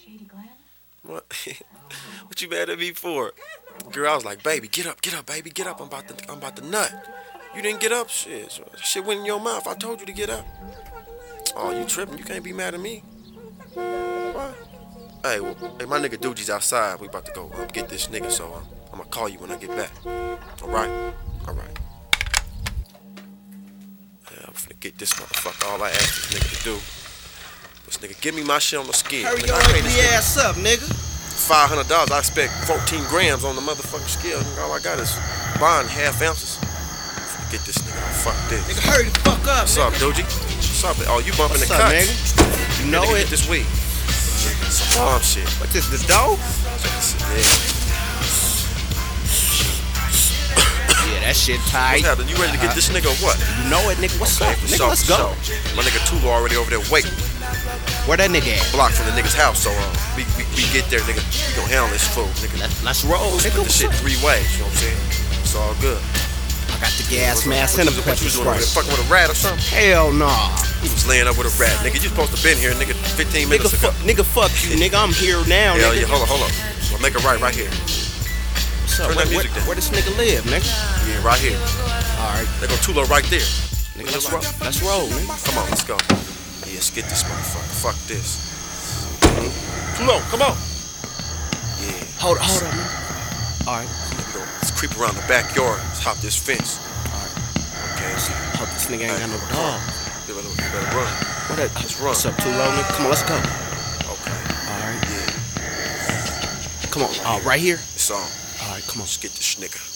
What? What you mad at me for? Girl, I was like, baby, get up, baby, get up. I'm about to nut. You didn't get up, shit. Shit went in your mouth. I told you to get up. Oh, you tripping? You can't be mad at me. What? Hey, my nigga Doogie's outside. We about to go get this nigga, so I'm gonna call you when I get back. All right? All right. Yeah, I'm finna get this motherfucker. All I asked this nigga to do. This nigga, give me my shit on the scale. Hurry your ugly ass up, nigga. $500. I expect 14 grams on the motherfucking scale. All I got is bond half ounces. Get this nigga. Fuck this. Nigga, hurry the fuck up. What's up, Doogie? What's up? Oh, you bumping What's the up, cuts. nigga? You know it. Get this weed. Some bomb shit. What this, the dough? Yeah. Yeah, that shit tight. What's happening? You ready to get this nigga or what? You know it, nigga. What's up? Nigga, let's go. My nigga Tula already over there waiting. Where that nigga at? Block from the nigga's house, so we get there, nigga. We gon' handle this fool, nigga. Let's roll, nigga. Put this shit 3 ways, you know what I'm saying? It's all good. I got the gas mask and the pepper What you doing over there? spray. Fucking with a rat or something? Hell nah. He was laying up with a rat, nigga. You supposed to been here, nigga, 15 minutes ago. Nigga, fuck you, nigga. I'm here now, Hell nigga. yeah, hold on. We'll make it right here. What's up? Turn that music down. Where this nigga live, nigga? Yeah, right here. Alright. They go Tula right there. Nigga, let's roll, nigga. Come on, let's go. Yeah, let's get this motherfucker. Fuck this. Tula, come on. Yeah. Hold up, nigga. Alright. Let's creep around the backyard. Let's hop this fence. Alright. Okay. Hope this nigga ain't got no dog. You better run. Let's run. What's up, too low, nigga? Come on, let's go. Okay. Alright. Yeah. Come on. Right here? It's on. Alright, come on. Let's get this nigga.